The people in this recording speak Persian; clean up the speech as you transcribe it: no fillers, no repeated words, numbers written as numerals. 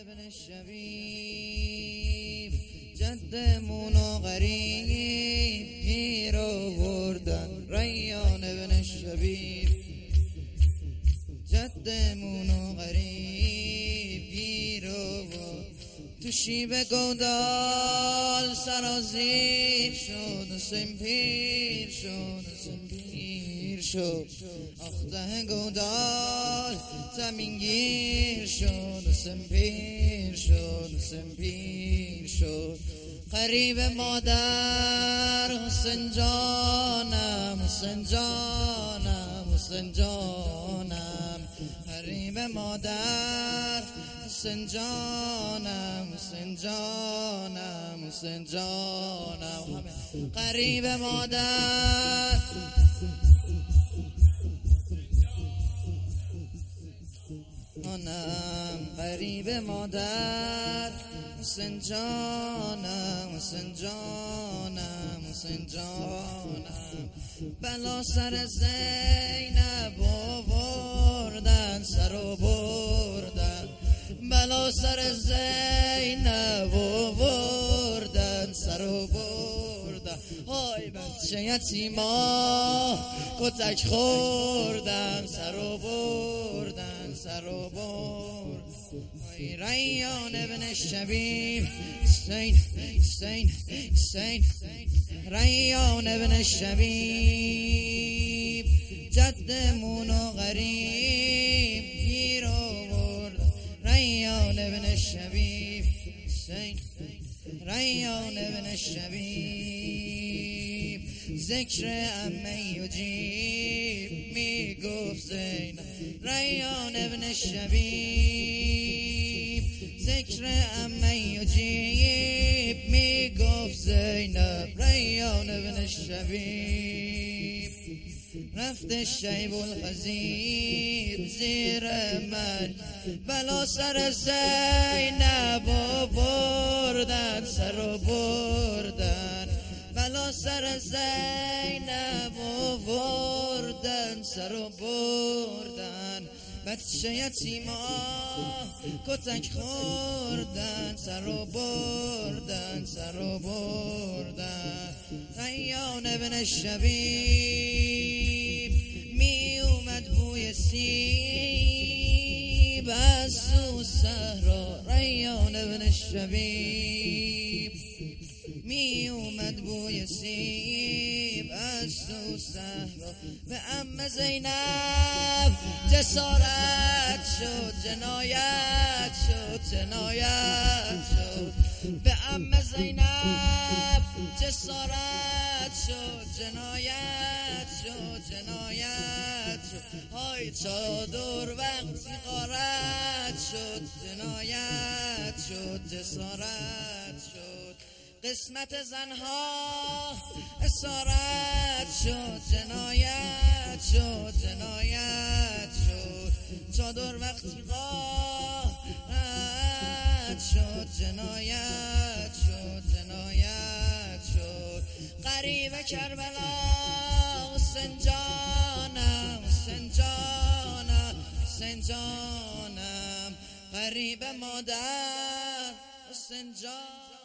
ابن شبیب جدمونو غریب گیر آوردن. ریان ابن شبیب جدمونو غریب گیر آورد. تو شیب گودال سرازیر شد، حسین پیر شد، حسین پیر شد. آخته گودال زمین گیر شد، حسین پیر شد، حسین پیر شد. قریب مادر حسین جانم، حسین جانم، حسین جانم. قریب مادر حسین جانم، حسین جانم، حسین جانم. قریب مادر جانم، قریب مادر حسین جانم، حسین جانم، حسین جانم. بلا سر زینب آوردن، سر آوردن. بلا سر زینب آوردن، سر آوردن. های بچه یتیما کتک خوردن، سر آوردن، سر آوردن. های ریان ابن شبیب حسین، حسین، حسین. ریان ابن شبیب جدمونو غریب گیر آورد. ریان ابن شبیب حسین، ریان ابن شبیب. ذکر عمه یجیب میگفت زینب. ریان ابن شبیب ذکر عمه یجیب میگفت زینب. ریان ابن شبیب رفت شیب الخزیب زیر من. بلا سر زینب آوردن، سر آوردن. بلا سر زینب آوردن، سر آوردن. بچه یتیما کتک خوردن، سر آوردن، سر آوردن. ریان ابن شبیب می اومد بوی سیب از سو صحرا. ریان ابن شبیب می اومد بوی سیب از سو صحرا. به عمه زینب جسارت شد، جنایت شد، جنایت شد. به عمه زینب جسارت شد، جنایت شد، جنایت شد. های چادر وقتی غارت شد، جنایت شد، جسارت شد. قسمت زنها اسارت شد، جنایت شد، جنایت شد. چادر وقتی غارت شد، جنایت شد، جنایت شد. قریب کربلا حسین جانم، حسین جانم، حسین جانم. قریب مادر حسین جانم.